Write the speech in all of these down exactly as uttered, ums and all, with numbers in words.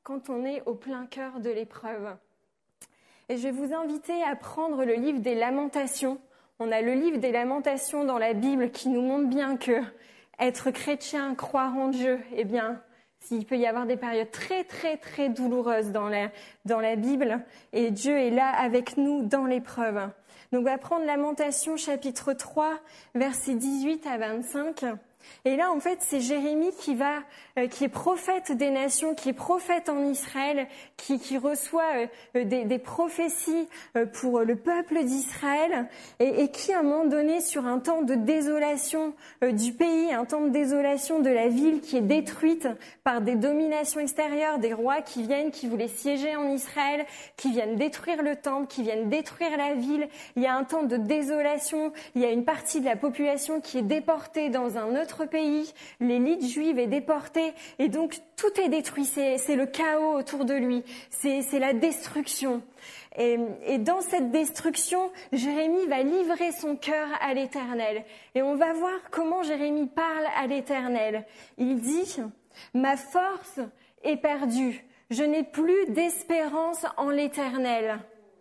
quand on est au plein cœur de l'épreuve. Et je vais vous inviter à prendre le livre des Lamentations. On a le livre des Lamentations dans la Bible qui nous montre bien que être chrétien, croire en Dieu, eh bien, s'il peut y avoir des périodes très, très, très douloureuses dans la, dans la Bible, et Dieu est là avec nous dans l'épreuve. Donc, on va prendre Lamentation chapitre trois, versets dix-huit à vingt-cinq. Et là, en fait, c'est Jérémie qui va, euh, qui est prophète des nations, qui est prophète en Israël, qui, qui reçoit euh, des, des prophéties euh, pour le peuple d'Israël, et, et qui, à un moment donné, sur un temps de désolation euh, du pays, un temps de désolation de la ville qui est détruite par des dominations extérieures, des rois qui viennent, qui voulaient siéger en Israël, qui viennent détruire le temple, qui viennent détruire la ville. Il y a un temps de désolation, il y a une partie de la population qui est déportée dans un autre pays, l'élite juive est déportée et donc tout est détruit, c'est, c'est le chaos autour de lui, c'est, c'est la destruction. Et, et dans cette destruction, Jérémie va livrer son cœur à l'Éternel. Et on va voir comment Jérémie parle à l'Éternel. Il dit « Ma force est perdue, je n'ai plus d'espérance en l'Éternel. »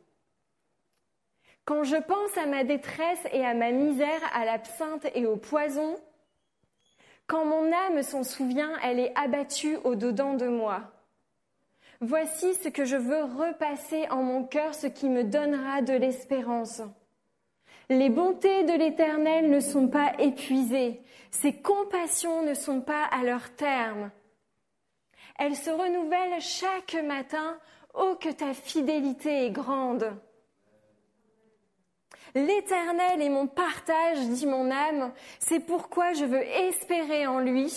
Quand je pense à ma détresse et à ma misère, à l'absinthe et au poison, quand mon âme s'en souvient, elle est abattue au-dedans de moi. Voici ce que je veux repasser en mon cœur, ce qui me donnera de l'espérance. Les bontés de l'Éternel ne sont pas épuisées, ses compassions ne sont pas à leur terme. Elles se renouvellent chaque matin, oh que ta fidélité est grande. L'Éternel est mon partage, dit mon âme, c'est pourquoi je veux espérer en lui.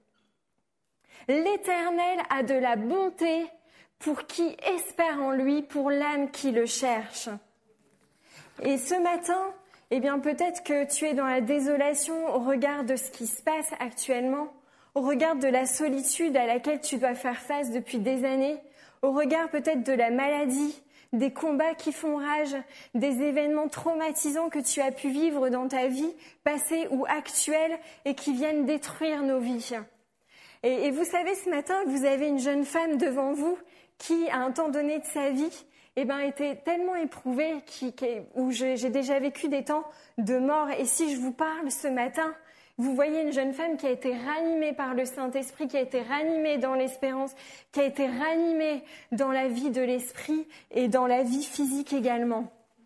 L'Éternel a de la bonté pour qui espère en lui, pour l'âme qui le cherche. Et ce matin, eh bien peut-être que tu es dans la désolation au regard de ce qui se passe actuellement, au regard de la solitude à laquelle tu dois faire face depuis des années, au regard peut-être de la maladie, des combats qui font rage, des événements traumatisants que tu as pu vivre dans ta vie, passée ou actuelle, et qui viennent détruire nos vies. Et, et vous savez, ce matin, vous avez une jeune femme devant vous qui, à un temps donné de sa vie, eh ben, était tellement éprouvée, qui, qui, où je, j'ai déjà vécu des temps de mort. Et si je vous parle ce matin, vous voyez une jeune femme qui a été ranimée par le Saint-Esprit, qui a été ranimée dans l'espérance, qui a été ranimée dans la vie de l'esprit et dans la vie physique également.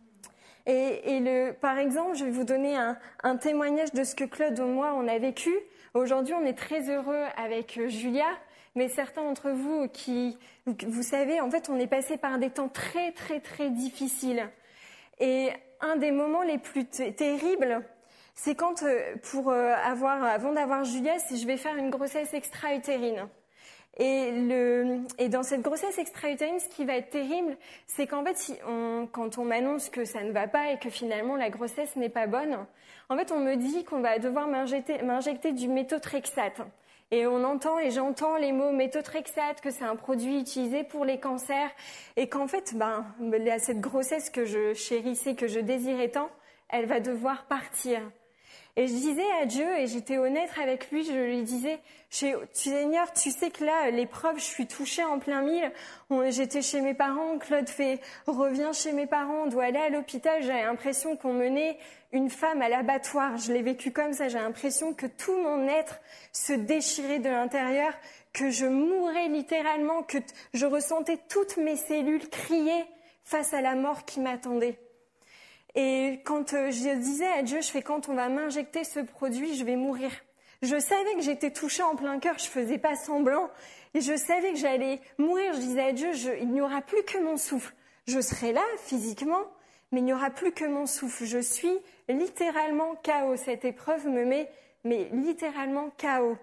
Et, et le, par exemple, je vais vous donner un, un témoignage de ce que Claude et moi on a vécu. Aujourd'hui, on est très heureux avec Julia, mais certains d'entre vous qui, vous savez, en fait, on est passé par des temps très, très, très difficiles. Et un des moments les plus t- terribles, c'est quand, pour avoir, avant d'avoir Julia, c'est je vais faire une grossesse extra-utérine. Et, le, et dans cette grossesse extra-utérine, ce qui va être terrible, c'est qu'en fait, si on, quand on m'annonce que ça ne va pas et que finalement la grossesse n'est pas bonne, en fait, on me dit qu'on va devoir m'injecter, m'injecter du méthotrexate. Et on entend et j'entends les mots méthotrexate, que c'est un produit utilisé pour les cancers, et qu'en fait, ben, cette grossesse que je chérissais, que je désirais tant, elle va devoir partir. Et je disais à Dieu, et j'étais honnête avec lui, je lui disais, Seigneur, tu sais que là, l'épreuve, je suis touchée en plein mille. On, j'étais chez mes parents, Claude fait, reviens chez mes parents, on doit aller à l'hôpital. J'avais l'impression qu'on menait une femme à l'abattoir. Je l'ai vécu comme ça. J'ai l'impression que tout mon être se déchirait de l'intérieur, que je mourais littéralement, que t- je ressentais toutes mes cellules crier face à la mort qui m'attendait. Et quand euh, je disais à Dieu, je fais quand on va m'injecter ce produit, je vais mourir. Je savais que j'étais touchée en plein cœur, je faisais pas semblant, et je savais que j'allais mourir. Je disais à Dieu, je, il n'y aura plus que mon souffle. Je serai là physiquement, mais il n'y aura plus que mon souffle. Je suis littéralement K O. Cette épreuve me met, mais littéralement K O.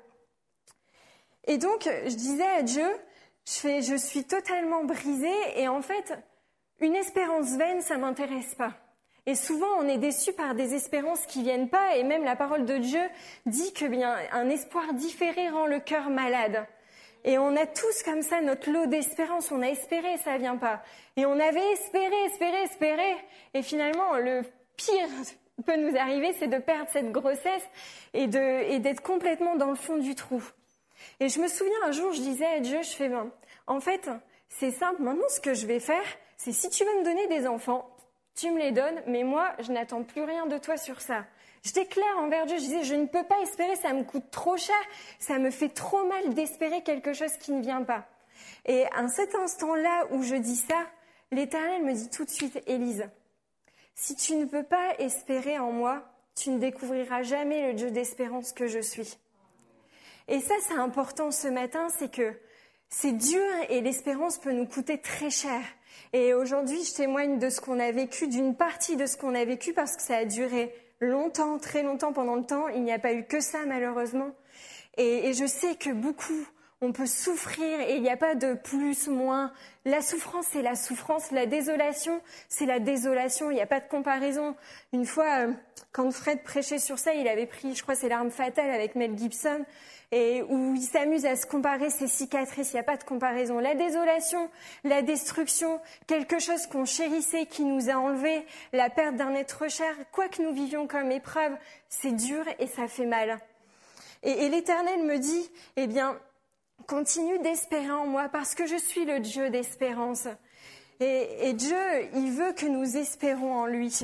Et donc, je disais à Dieu, je fais, je suis totalement brisée, et en fait, une espérance vaine, ça m'intéresse pas. Et souvent, on est déçu par des espérances qui viennent pas, et même la parole de Dieu dit que bien un espoir différé rend le cœur malade. Et on a tous comme ça notre lot d'espérance. On a espéré, ça vient pas. Et on avait espéré, espéré, espéré. Et finalement, le pire qui peut nous arriver, c'est de perdre cette grossesse et de et d'être complètement dans le fond du trou. Et je me souviens un jour, je disais à Dieu, je fais ben, en fait, c'est simple. Maintenant, ce que je vais faire, c'est si tu veux me donner des enfants, tu me les donnes, mais moi, je n'attends plus rien de toi sur ça. Je déclare envers Dieu, je disais, je ne peux pas espérer, ça me coûte trop cher, ça me fait trop mal d'espérer quelque chose qui ne vient pas. Et à cet instant-là où je dis ça, l'Éternel me dit tout de suite, Élise, si tu ne veux pas espérer en moi, tu ne découvriras jamais le Dieu d'espérance que je suis. Et ça, c'est important ce matin, c'est que c'est dur et l'espérance peut nous coûter très cher. Et aujourd'hui, je témoigne de ce qu'on a vécu, d'une partie de ce qu'on a vécu parce que ça a duré longtemps, très longtemps pendant le temps. Il n'y a pas eu que ça, malheureusement. Et, et je sais que beaucoup, on peut souffrir et il n'y a pas de plus, moins. La souffrance, c'est la souffrance. La désolation, c'est la désolation. Il n'y a pas de comparaison. Une fois, euh, quand Fred prêchait sur ça, il avait pris, je crois, c'est L'arme fatale avec Mel Gibson, et où il s'amuse à se comparer ses cicatrices. Il n'y a pas de comparaison. La désolation, la destruction, quelque chose qu'on chérissait, qui nous a enlevé, la perte d'un être cher, quoi que nous vivions comme épreuve, c'est dur et ça fait mal. Et, et l'Éternel me dit, eh bien, continue d'espérer en moi parce que je suis le Dieu d'espérance. Et, et Dieu, il veut que nous espérons en lui.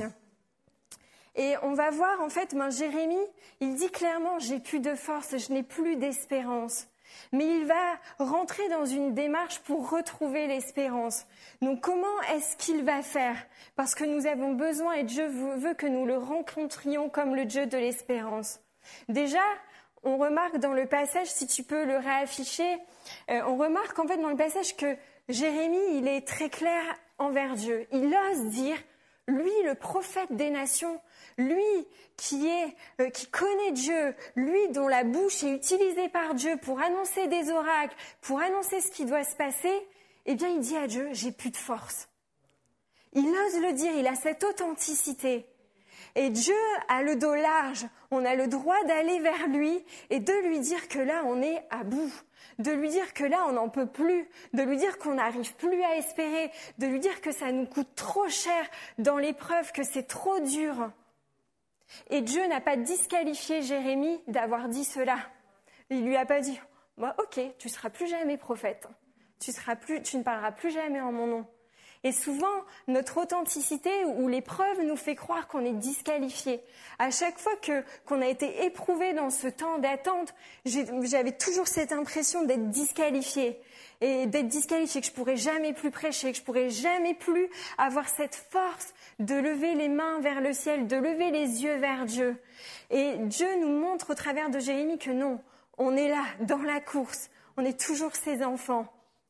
Et on va voir, en fait, ben, Jérémie, il dit clairement, j'ai plus de force, je n'ai plus d'espérance. Mais il va rentrer dans une démarche pour retrouver l'espérance. Donc comment est-ce qu'il va faire? Parce que nous avons besoin et Dieu veut que nous le rencontrions comme le Dieu de l'espérance. Déjà, on remarque dans le passage, si tu peux le réafficher, euh, on remarque en fait dans le passage que Jérémie, il est très clair envers Dieu. Il ose dire, lui, le prophète des nations, lui qui est, euh, qui connaît Dieu, lui dont la bouche est utilisée par Dieu pour annoncer des oracles, pour annoncer ce qui doit se passer, eh bien il dit à Dieu, j'ai plus de force. Il ose le dire, il a cette authenticité. Et Dieu a le dos large, on a le droit d'aller vers lui et de lui dire que là on est à bout, de lui dire que là on n'en peut plus, de lui dire qu'on n'arrive plus à espérer, de lui dire que ça nous coûte trop cher dans l'épreuve, que c'est trop dur. Et Dieu n'a pas disqualifié Jérémie d'avoir dit cela. Il lui a pas dit, bah, ok, tu seras plus jamais prophète, tu seras plus, tu ne parleras plus jamais en mon nom. Et souvent, notre authenticité ou l'épreuve nous fait croire qu'on est disqualifié. À chaque fois que qu'on a été éprouvé dans ce temps d'attente, j'ai, j'avais toujours cette impression d'être disqualifié. Et d'être disqualifié, que je pourrais jamais plus prêcher, que je pourrais jamais plus avoir cette force de lever les mains vers le ciel, de lever les yeux vers Dieu. Et Dieu nous montre au travers de Jérémie que non, on est là, dans la course, on est toujours ses enfants.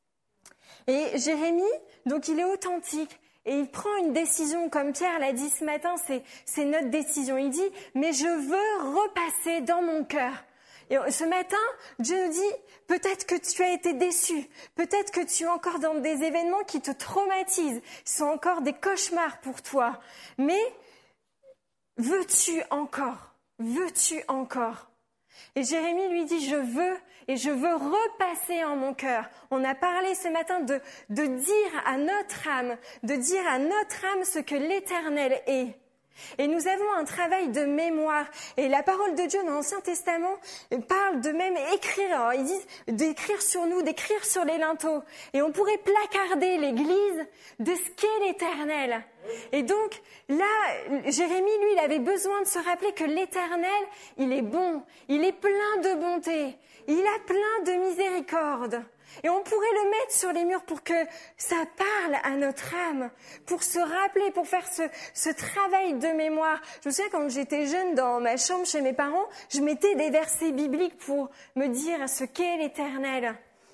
Et Jérémie, donc il est authentique et il prend une décision, comme Pierre l'a dit ce matin, c'est, c'est notre décision. Il dit, mais je veux repasser dans mon cœur. Et ce matin, Dieu nous dit, peut-être que tu as été déçu, peut-être que tu es encore dans des événements qui te traumatisent, sont encore des cauchemars pour toi. Mais veux-tu encore? Veux-tu encore? Et Jérémie lui dit, je veux et je veux repasser en mon cœur. On a parlé ce matin de, de dire à notre âme, de dire à notre âme ce que l'Éternel est. Et nous avons un travail de mémoire. Et la parole de Dieu dans l'Ancien Testament parle de même écrire. Alors, ils disent d'écrire sur nous, d'écrire sur les linteaux. Et on pourrait placarder l'Église de ce qu'est l'Éternel. Et donc, là, Jérémie, lui, il avait besoin de se rappeler que l'Éternel, il est bon, il est plein de bonté, il a plein de miséricorde. Et on pourrait le mettre sur les murs pour que ça parle à notre âme, pour se rappeler, pour faire ce, ce travail de mémoire. Je me souviens quand j'étais jeune dans ma chambre chez mes parents, je mettais des versets bibliques pour me dire ce qu'est l'Éternel.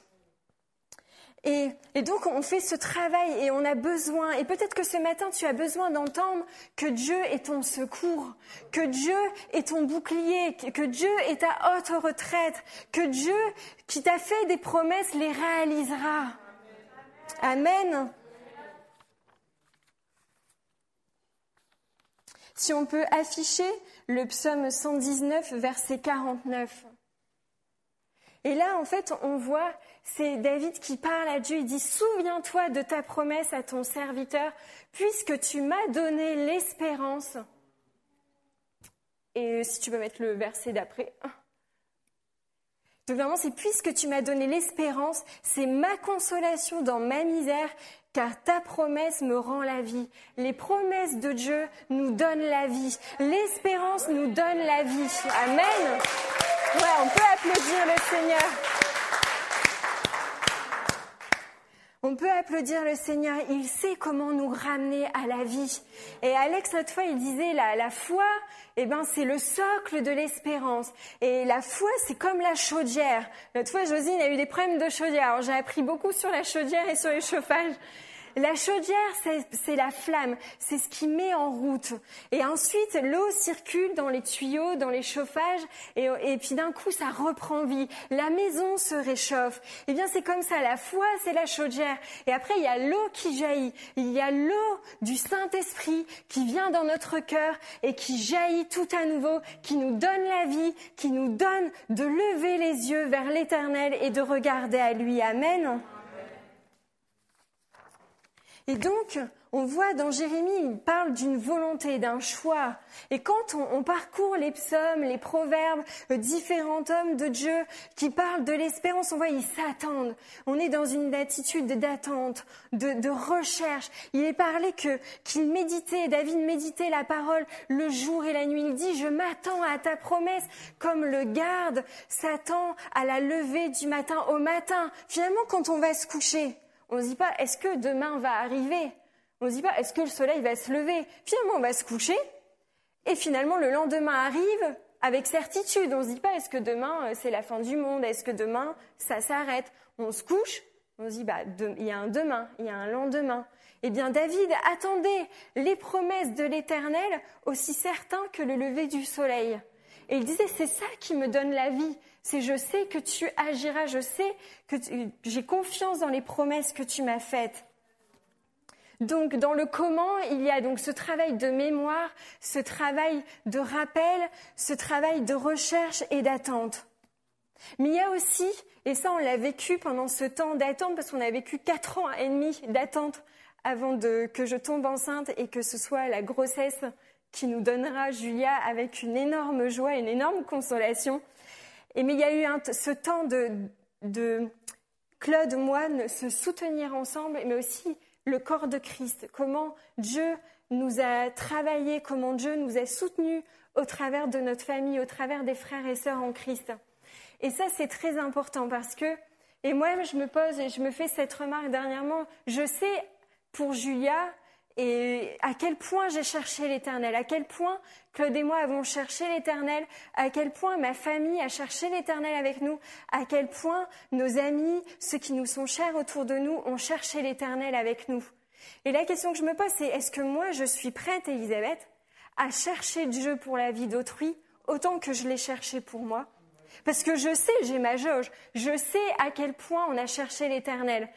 Et, et donc on fait ce travail et on a besoin, et peut-être que ce matin tu as besoin d'entendre que Dieu est ton secours, que Dieu est ton bouclier, que Dieu est ta haute retraite, que Dieu qui t'a fait des promesses les réalisera. Amen. Si on peut afficher le psaume cent dix-neuf, verset quarante-neuf. Et là, en fait, on voit, c'est David qui parle à Dieu, il dit « Souviens-toi de ta promesse à ton serviteur, puisque tu m'as donné l'espérance. » Et si tu peux mettre le verset d'après. Donc vraiment, c'est puisque tu m'as donné l'espérance, c'est ma consolation dans ma misère, car ta promesse me rend la vie. Les promesses de Dieu nous donnent la vie. L'espérance nous donne la vie. Amen. Ouais, on peut applaudir le Seigneur. On peut applaudir le Seigneur. Il sait comment nous ramener à la vie. Et Alex, l'autre fois, il disait, la, la foi, eh ben, c'est le socle de l'espérance. Et la foi, c'est comme la chaudière. L'autre fois, Josine a eu des problèmes de chaudière. Alors, j'ai appris beaucoup sur la chaudière et sur les chauffages. La chaudière, c'est, c'est la flamme, c'est ce qui met en route. Et ensuite, l'eau circule dans les tuyaux, dans les chauffages, et, et puis d'un coup, ça reprend vie. La maison se réchauffe. Eh bien, c'est comme ça, la foi, c'est la chaudière. Et après, il y a l'eau qui jaillit. Il y a l'eau du Saint-Esprit qui vient dans notre cœur et qui jaillit tout à nouveau, qui nous donne la vie, qui nous donne de lever les yeux vers l'Éternel et de regarder à lui. Amen. Et donc, on voit dans Jérémie, il parle d'une volonté, d'un choix. Et quand on, on parcourt les psaumes, les proverbes, euh, différents hommes de Dieu qui parlent de l'espérance, on voit ils s'attendent. On est dans une attitude d'attente, de, de recherche. Il est parlé que qu'il méditait, David méditait la parole le jour et la nuit. Il dit, je m'attends à ta promesse comme le garde s'attend à la levée du matin au matin. Finalement, quand on va se coucher, on ne se dit pas, est-ce que demain va arriver ? On ne se dit pas, est-ce que le soleil va se lever ? Finalement, on va se coucher et finalement, le lendemain arrive avec certitude. On ne se dit pas, est-ce que demain, c'est la fin du monde ? Est-ce que demain, ça s'arrête ? On se couche, on se dit, bah, de, il y a un demain, il y a un lendemain. Eh bien, David attendait les promesses de l'Éternel aussi certain que le lever du soleil. Et il disait, c'est ça qui me donne la vie. C'est je sais que tu agiras, je sais que tu, j'ai confiance dans les promesses que tu m'as faites. Donc, dans le comment, il y a donc ce travail de mémoire, ce travail de rappel, ce travail de recherche et d'attente. Mais il y a aussi, et ça on l'a vécu pendant ce temps d'attente, parce qu'on a vécu quatre ans et demi d'attente avant de, que je tombe enceinte et que ce soit la grossesse qui nous donnera Julia avec une énorme joie, une énorme consolation. Et mais il y a eu un, ce temps de, de Claude, moi, se soutenir ensemble, mais aussi le corps de Christ. Comment Dieu nous a travaillé, comment Dieu nous a soutenus au travers de notre famille, au travers des frères et sœurs en Christ. Et ça, c'est très important parce que, et moi, je me pose et je me fais cette remarque dernièrement, je sais pour Julia, et à quel point j'ai cherché l'Éternel, à quel point Claude et moi avons cherché l'Éternel, à quel point ma famille a cherché l'Éternel avec nous, à quel point nos amis, ceux qui nous sont chers autour de nous, ont cherché l'Éternel avec nous. Et la question que je me pose, c'est est-ce que moi je suis prête, Elisabeth, à chercher Dieu pour la vie d'autrui autant que je l'ai cherché pour moi ? Parce que je sais, j'ai ma jauge, je sais à quel point on a cherché l'Éternel.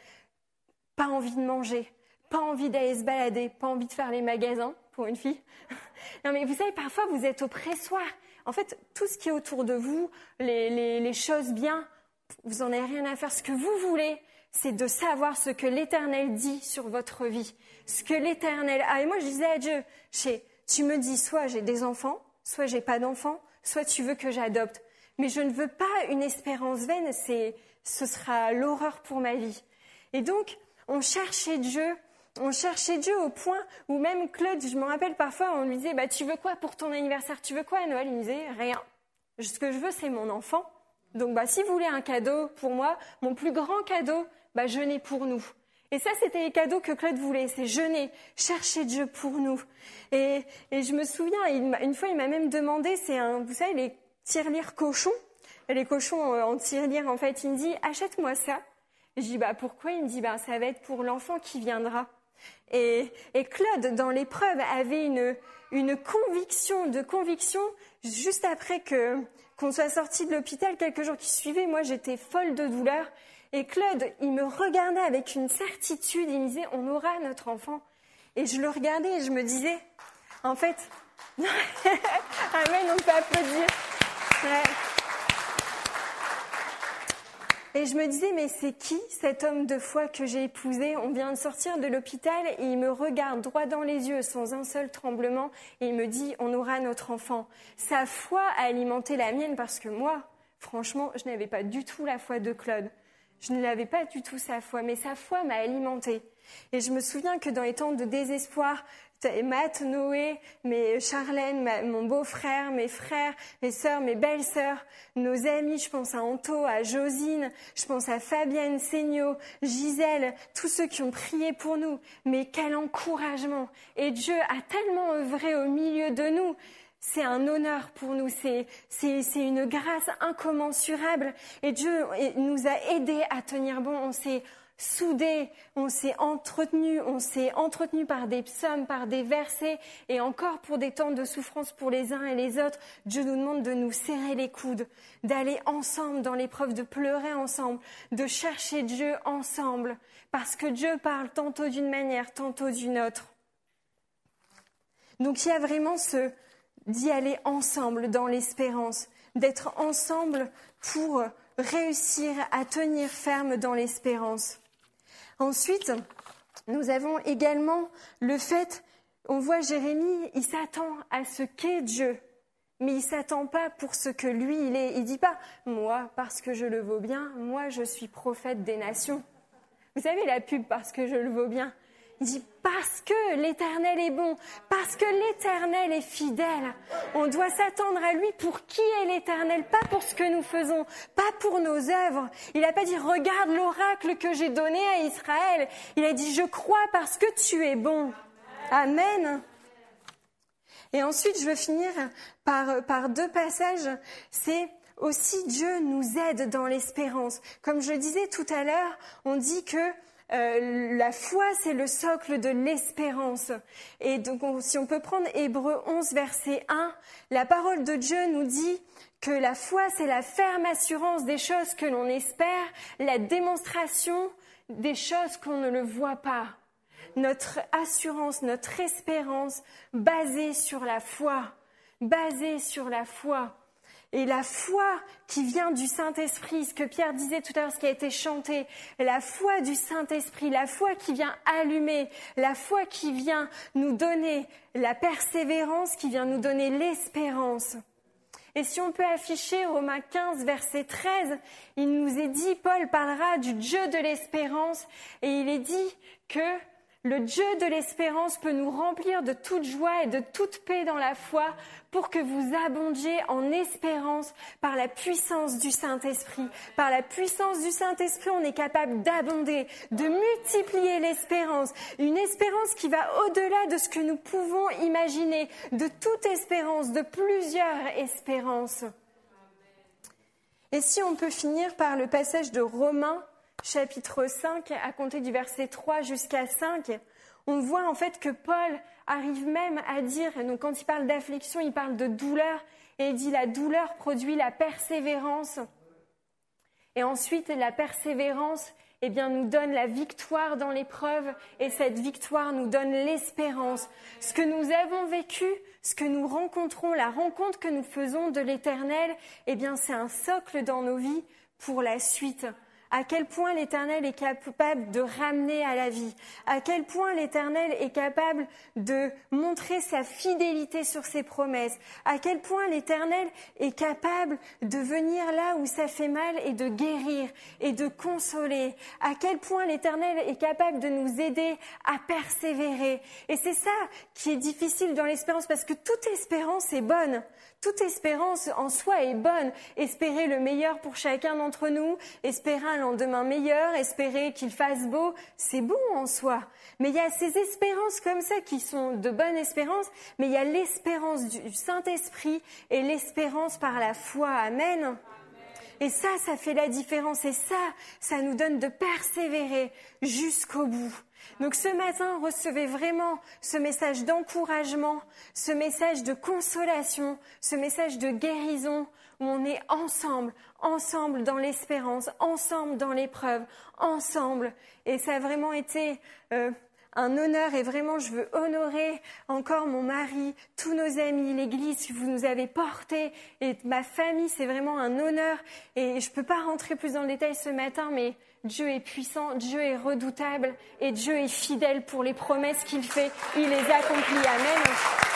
Pas envie de manger. Pas envie d'aller se balader, pas envie de faire les magasins pour une fille. Non mais vous savez, parfois vous êtes au pressoir. En fait, tout ce qui est autour de vous, les, les, les choses bien, vous en avez rien à faire. Ce que vous voulez, c'est de savoir ce que l'Éternel dit sur votre vie. Ce que l'Éternel a. Et moi je disais à Dieu, tu me dis soit j'ai des enfants, soit j'ai pas d'enfants, soit tu veux que j'adopte. Mais je ne veux pas une espérance vaine, c'est, ce sera l'horreur pour ma vie. Et donc, on cherchait Dieu. On cherchait Dieu au point où même Claude, je me rappelle parfois, on lui disait bah, « Tu veux quoi pour ton anniversaire ? Tu veux quoi à Noël ?» Il me disait « Rien. Ce que je veux, c'est mon enfant. Donc bah, si vous voulez un cadeau pour moi, mon plus grand cadeau, bah, jeûnez pour nous. » Et ça, c'était les cadeaux que Claude voulait, c'est jeûner, chercher Dieu pour nous. Et, et je me souviens, il une fois, il m'a même demandé, c'est un, vous savez, les tirelires cochons, les cochons en tirelire, en fait, il me dit « Achète-moi ça. » Et je dis bah, « Pourquoi ?» Il me dit bah, « Ça va être pour l'enfant qui viendra. » Et, et Claude, dans l'épreuve, avait une, une conviction, de conviction, juste après que, qu'on soit sorti de l'hôpital, quelques jours qui suivaient, moi j'étais folle de douleur. Et Claude, il me regardait avec une certitude, il me disait, on aura notre enfant. Et je le regardais et je me disais, en fait, amen, on peut applaudir. Ouais. Et je me disais, mais c'est qui cet homme de foi que j'ai épousé ? On vient de sortir de l'hôpital et il me regarde droit dans les yeux sans un seul tremblement et il me dit, on aura notre enfant. Sa foi a alimenté la mienne parce que moi, Franchement, je n'avais pas du tout la foi de Claude. Je ne l'avais pas du tout sa foi, mais sa foi m'a alimentée. Et je me souviens que dans les temps de désespoir, Matt, Noé, mes Charlène, ma, mon beau-frère, mes frères, mes sœurs, mes belles-sœurs, nos amis, je pense à Anto, à Josine, je pense à Fabienne, Seigno, Gisèle, tous ceux qui ont prié pour nous. Mais quel encouragement! Et Dieu a tellement œuvré au milieu de nous. C'est un honneur pour nous, c'est, c'est, c'est une grâce incommensurable. Et Dieu nous a aidés à tenir bon. On s'est soudés, on s'est entretenus, on s'est entretenus par des psaumes, par des versets. Et encore pour des temps de souffrance pour les uns et les autres, Dieu nous demande de nous serrer les coudes, d'aller ensemble dans l'épreuve, de pleurer ensemble, de chercher Dieu ensemble. Parce que Dieu parle tantôt d'une manière, tantôt d'une autre. Donc il y a vraiment ce... d'y aller ensemble dans l'espérance, d'être ensemble pour réussir à tenir ferme dans l'espérance. Ensuite, nous avons également le fait, on voit Jérémie, il s'attend à ce qu'est Dieu, mais il ne s'attend pas pour ce que lui il est. Il ne dit pas, moi, parce que je le vaux bien, moi je suis prophète des nations. Vous savez la pub, parce que je le vaux bien. Il dit parce que l'Éternel est bon, parce que l'Éternel est fidèle. On doit s'attendre à lui pour qui est l'Éternel, pas pour ce que nous faisons, pas pour nos œuvres. Il n'a pas dit regarde l'oracle que j'ai donné à Israël. Il a dit je crois parce que tu es bon. Amen. Et ensuite je veux finir par, par deux passages. C'est aussi Dieu nous aide dans l'espérance. Comme je le disais tout à l'heure, on dit que Euh, la foi, c'est le socle de l'espérance. Et donc, on, si on peut prendre Hébreux onze, verset un, la parole de Dieu nous dit que la foi, c'est la ferme assurance des choses que l'on espère, la démonstration des choses qu'on ne le voit pas. Notre assurance, notre espérance basée sur la foi, basée sur la foi. Et la foi qui vient du Saint-Esprit, ce que Pierre disait tout à l'heure, ce qui a été chanté, la foi du Saint-Esprit, la foi qui vient allumer, la foi qui vient nous donner la persévérance, qui vient nous donner l'espérance. Et si on peut afficher Romains quinze, verset treize, il nous est dit, Paul parlera du Dieu de l'espérance, et il est dit que le Dieu de l'espérance peut nous remplir de toute joie et de toute paix dans la foi pour que vous abondiez en espérance par la puissance du Saint-Esprit. Par la puissance du Saint-Esprit, on est capable d'abonder, de multiplier l'espérance. Une espérance qui va au-delà de ce que nous pouvons imaginer, de toute espérance, de plusieurs espérances. Et si on peut finir par le passage de Romains, chapitre cinq, à compter du verset trois jusqu'à cinq, on voit en fait que Paul arrive même à dire, donc quand il parle d'affliction, il parle de douleur, et il dit la douleur produit la persévérance. Et ensuite, la persévérance, eh bien, nous donne la victoire dans l'épreuve, et cette victoire nous donne l'espérance. Ce que nous avons vécu, ce que nous rencontrons, la rencontre que nous faisons de l'Éternel, eh bien, c'est un socle dans nos vies pour la suite. À quel point l'Éternel est capable de ramener à la vie, à quel point l'Éternel est capable de montrer sa fidélité sur ses promesses, à quel point l'Éternel est capable de venir là où ça fait mal et de guérir et de consoler, à quel point l'Éternel est capable de nous aider à persévérer. Et c'est ça qui est difficile dans l'espérance, parce que toute espérance est bonne. Toute espérance en soi est bonne. Espérer le meilleur pour chacun d'entre nous, espérer un lendemain meilleur, espérer qu'il fasse beau, c'est bon en soi. Mais il y a ces espérances comme ça qui sont de bonnes espérances, mais il y a l'espérance du Saint-Esprit et l'espérance par la foi. Amen. Amen. Et ça, ça fait la différence. Et ça, ça nous donne de persévérer jusqu'au bout. Donc ce matin, recevez vraiment ce message d'encouragement, ce message de consolation, ce message de guérison, où on est ensemble, ensemble dans l'espérance, ensemble dans l'épreuve, ensemble. Et ça a vraiment été euh, un honneur, et vraiment je veux honorer encore mon mari, tous nos amis, l'église que vous nous avez portés, et ma famille, c'est vraiment un honneur. Et je ne peux pas rentrer plus dans le détail ce matin, mais Dieu est puissant, Dieu est redoutable, et Dieu est fidèle pour les promesses qu'il fait. Il les accomplit. Amen.